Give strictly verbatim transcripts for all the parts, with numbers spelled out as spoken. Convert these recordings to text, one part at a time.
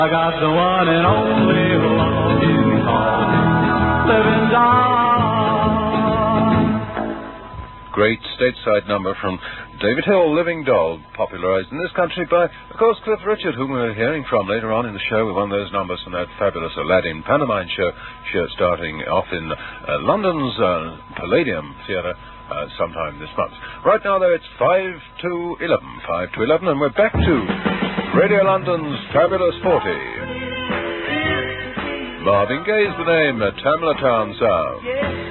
I got the one and only love you call Living Doll. Great stateside number from David Hill, Living Doll, popularized in this country by, of course, Cliff Richard, whom we're hearing from later on in the show with one of those numbers from that fabulous Aladdin Pantomime show, show starting off in uh, London's uh, Palladium Theatre uh, sometime this month. Right now, though, it's five to eleven, five to eleven, and we're back to Radio London's Fabulous forty. Marvin Gaye's the name, a Tamla Town sound.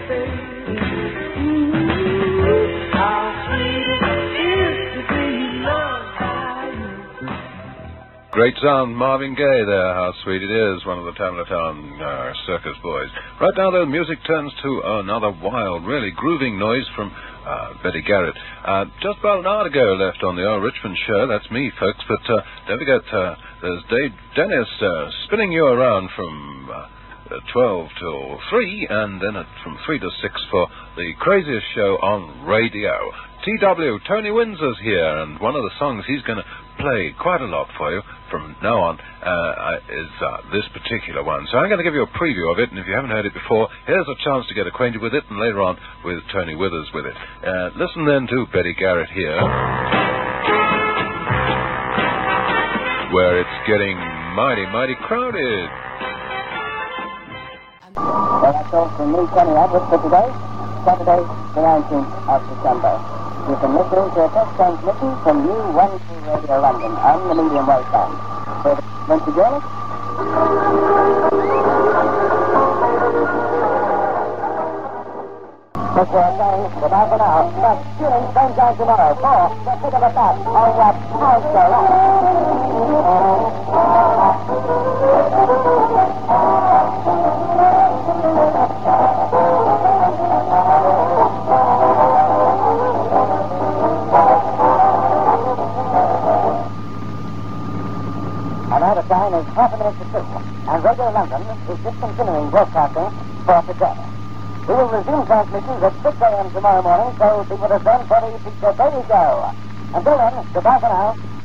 Great sound, Marvin Gaye there, how sweet it is, one of the Tamla Town uh, circus boys. Right now, though, music turns to another wild, really grooving noise from uh, Betty Garrett. Uh, just about an hour to go left on the Earl Richmond show, that's me, folks, but uh, don't forget, uh, there's Dave Dennis uh, spinning you around from uh, twelve till three, and then at, from three to six for the craziest show on radio. T W, Tony Windsor's here, and one of the songs he's going to play quite a lot for you from now on uh, is uh, this particular one. So I'm going to give you a preview of it, and if you haven't heard it before, here's a chance to get acquainted with it, and later on with Tony Withers with it. Uh, listen then to Betty Garrett here, where it's getting mighty, mighty crowded. Well, that's all from me, Kenny Edwards, for today, Saturday, the nineteenth of December. You've been listening to a test transmission from U one two Radio London on the medium wave band. So, want to join us? But we're saying goodbye for now. But tune in same time tomorrow for the pick of a bat on that house show. Time is half a minute to two, and Radio London is discontinuing broadcasting for today. We will resume transmissions at six a.m. tomorrow morning, so be with us then for the feature Baby Show. Until then, goodbye for now.